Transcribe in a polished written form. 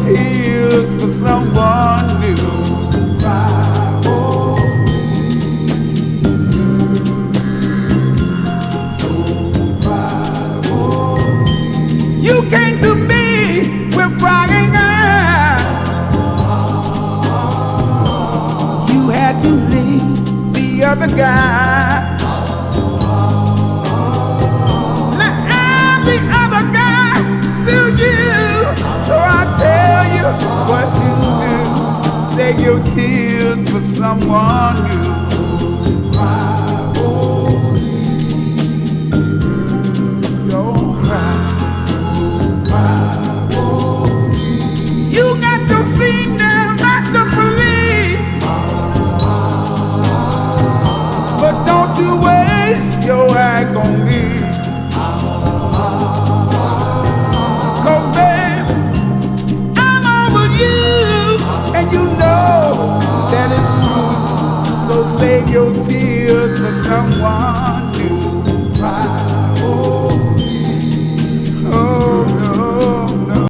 tears for someone new. You came to me with crying eyes. You had to leave the other guy. Now I'm the other guy to you. So I tell you what to do. Save your tears for someone new. Don't cry. You got to sing them masterfully, but don't you waste your act on me. 'Cause babe, I'm over you, and you know that it's true. So save your tears for someone